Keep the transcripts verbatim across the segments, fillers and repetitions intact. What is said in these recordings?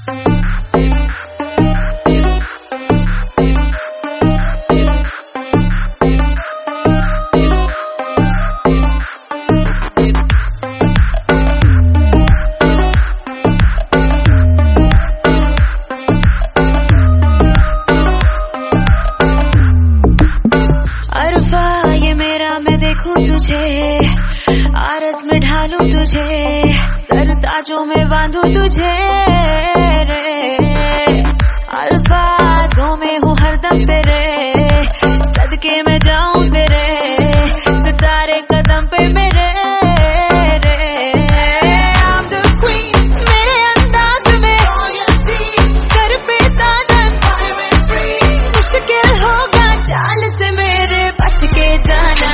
तुझे आरस में ढालूं तुझे, सरताजों में बांधूं तुझे रे। अल्फाजों में हूँ हरदम तेरे, सदके में जाऊं तेरे, सितारे कदम पे मेरे रे। I'm the queen, मेरे अंदाज में सर पे ताजन, मुश्किल होगा चाल से मेरे बच के जाना।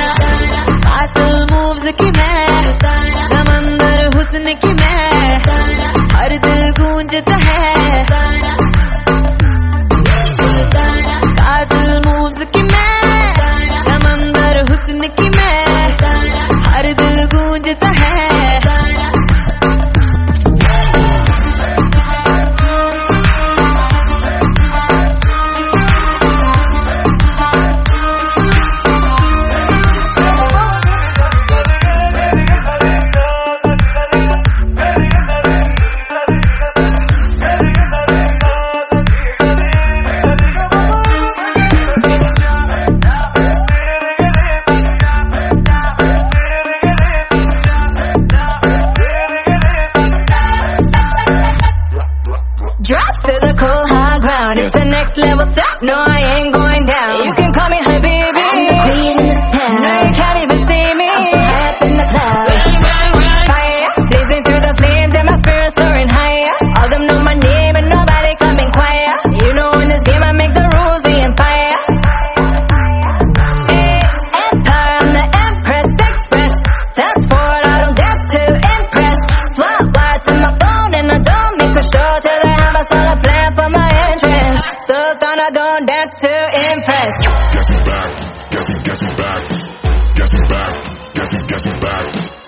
की मैं समंदर हुस्न की मैं, हर दिल गूंजता है कातिल मूव्स की मैं, समंदर हुस्न की मैं, हर दिल गूंजता है। Drop to the cold high ground, it's the next level step. No, I ain't going down. You can call me Habibi, I'm the queen in this town. No, you can't even see me, I'm so high up in the clouds. Fire, blazing through the flames and my spirit soaring higher. All them know my name and nobody coming quiet. You know in this game I make the rules, the empire. Empire, I'm the Empress Express. Fast forward, I don't dare to impress. Swap lights on my phone and I don't make a show till I have a solid plan for my entrance. Sultan, I don't dance to impress. Guess who's back? Guess who? Guess who's back? Guess who's back? Guess who? Guess who's back?